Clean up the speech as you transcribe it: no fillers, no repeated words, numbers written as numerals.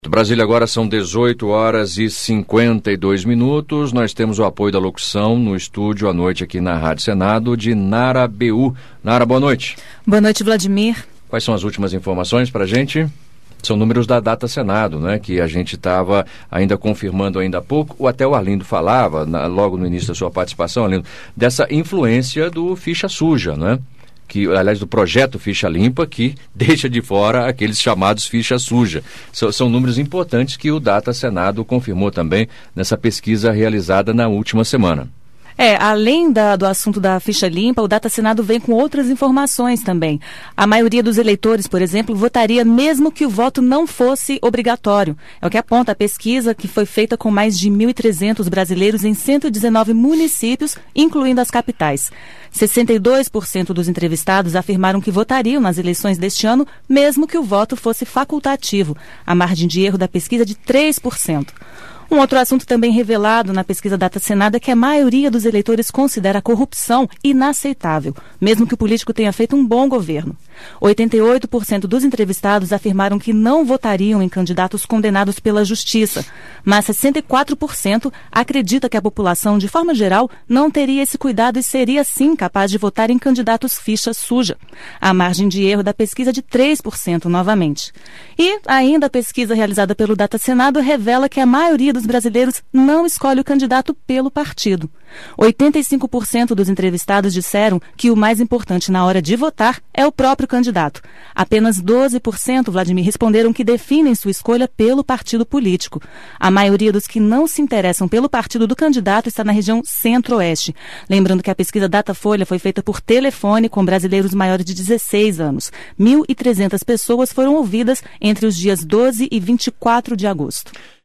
Brasília, agora são 18 horas e 52 minutos. Nós temos o apoio da locução no estúdio à noite aqui na Rádio Senado de Nara BU. Nara, boa noite. Boa noite, Vladimir. Quais são as últimas informações para a gente? São números da Data Senado, né, que a gente estava ainda confirmando ainda há pouco. Até o Arlindo falava, logo no início da sua participação, Arlindo, dessa influência do ficha suja, né? Que, aliás, do projeto Ficha Limpa, que deixa de fora aqueles chamados ficha suja. São números importantes que o Data Senado confirmou também nessa pesquisa realizada na última semana. Além do assunto da ficha limpa, o Data Senado vem com outras informações também. A maioria dos eleitores, por exemplo, votaria mesmo que o voto não fosse obrigatório. É o que aponta a pesquisa, que foi feita com mais de 1.300 brasileiros em 119 municípios, incluindo as capitais. 62% dos entrevistados afirmaram que votariam nas eleições deste ano, mesmo que o voto fosse facultativo. A margem de erro da pesquisa é de 3%. Um outro assunto também revelado na pesquisa Data Senado é que a maioria dos eleitores considera a corrupção inaceitável, mesmo que o político tenha feito um bom governo. 88% dos entrevistados afirmaram que não votariam em candidatos condenados pela justiça, mas 64% acredita que a população, de forma geral, não teria esse cuidado e seria, sim, capaz de votar em candidatos ficha suja. A margem de erro da pesquisa é de 3% novamente. E ainda a pesquisa realizada pelo Data Senado revela que a maioria dos brasileiros não escolhe o candidato pelo partido. 85% dos entrevistados disseram que o mais importante na hora de votar é o próprio candidato. Apenas 12%, Vladimir, responderam que definem sua escolha pelo partido político. A maioria dos que não se interessam pelo partido do candidato está na região centro-oeste. Lembrando que a pesquisa Datafolha foi feita por telefone com brasileiros maiores de 16 anos. 1.300 pessoas foram ouvidas entre os dias 12 e 24 de agosto.